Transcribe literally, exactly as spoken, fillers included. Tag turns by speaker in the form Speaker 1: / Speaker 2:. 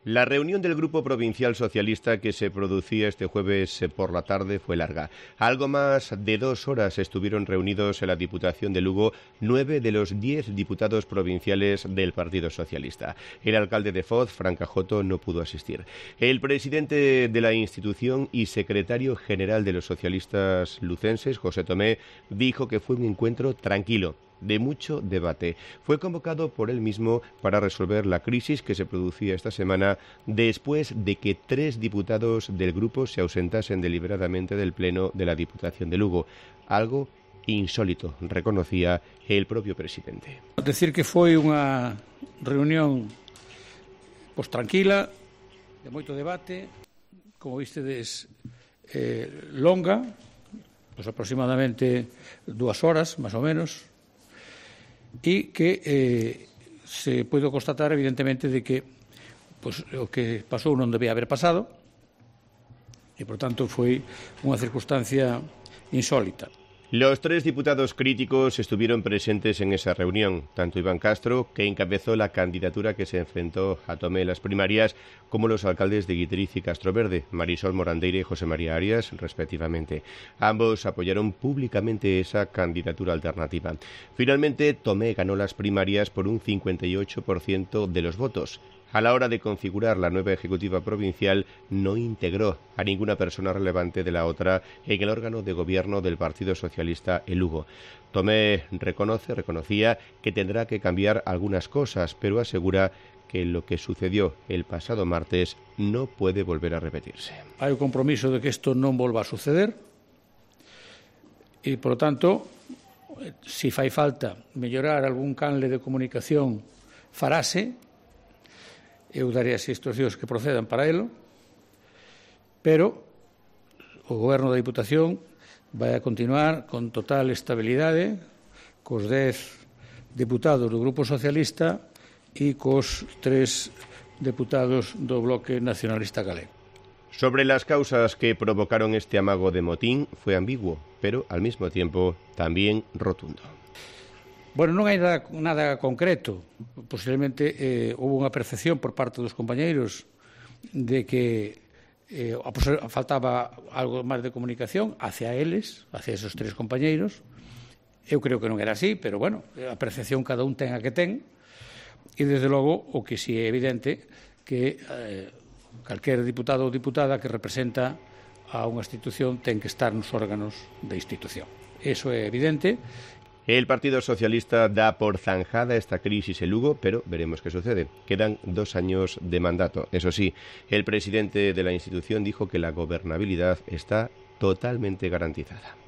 Speaker 1: La reunión del Grupo Provincial Socialista que se producía este jueves por la tarde fue larga. Algo más de dos horas estuvieron reunidos en la Diputación de Lugo nueve de los diez diputados provinciales del Partido Socialista. El alcalde de Foz, Fran Cajoto, no pudo asistir. El presidente de la institución y secretario general de los socialistas lucenses, José Tomé, dijo que fue un encuentro tranquilo, de mucho debate. Fue convocado por él mismo para resolver la crisis que se producía esta semana después de que tres diputados del grupo se ausentasen deliberadamente del Pleno de la Diputación de Lugo. Algo insólito, reconocía el propio presidente.
Speaker 2: Decir que foi unha reunión pois tranquila, de moito debate, como vistedes, eh, longa, pois aproximadamente dúas horas, máis ou menos, e que eh, se puido constatar evidentemente de que pues, o que pasou non debía haber pasado e, por tanto, foi unha circunstancia insólita.
Speaker 1: Los tres diputados críticos estuvieron presentes en esa reunión, tanto Iván Castro, que encabezó la candidatura que se enfrentó a Tomé en las primarias, como los alcaldes de Guitriz y Castroverde, Marisol Morandeira y José María Arias, respectivamente. Ambos apoyaron públicamente esa candidatura alternativa. Finalmente, Tomé ganó las primarias por un cincuenta y ocho por ciento de los votos. A la hora de configurar la nueva ejecutiva provincial, no integró a ninguna persona relevante de la otra en el órgano de gobierno del Partido Socialista en Lugo. Tomé reconoce, reconocía que tendrá que cambiar algunas cosas, pero asegura que lo que sucedió el pasado martes no puede volver a repetirse.
Speaker 2: Hai o compromiso de que isto non volva a suceder e, por lo tanto, si fai falta mellorar algún canle de comunicación, farase. Eu darei as instruccións que procedan para elo, pero o Goberno da Diputación vai a continuar con total estabilidade cos dez deputados do Grupo Socialista e cos tres deputados do Bloque Nacionalista Galego.
Speaker 1: Sobre las causas que provocaron este amago de motín fue ambiguo, pero al mismo tiempo también rotundo.
Speaker 2: Bueno, non hai nada, nada concreto. Posiblemente eh, houve unha percepción por parte dos compañeiros de que eh, faltaba algo máis de comunicación hacia eles, hacia esos tres compañeiros. Eu creo que non era así, pero, bueno, a percepción cada un ten a que ten. E, desde logo, o que si é evidente que eh, calquer diputado ou diputada que representa a unha institución ten que estar nos órganos da institución. Eso é evidente.
Speaker 1: El Partido Socialista da por zanjada esta crisis en Lugo, pero veremos qué sucede. Quedan dos años de mandato. Eso sí, el presidente de la institución dijo que la gobernabilidad está totalmente garantizada.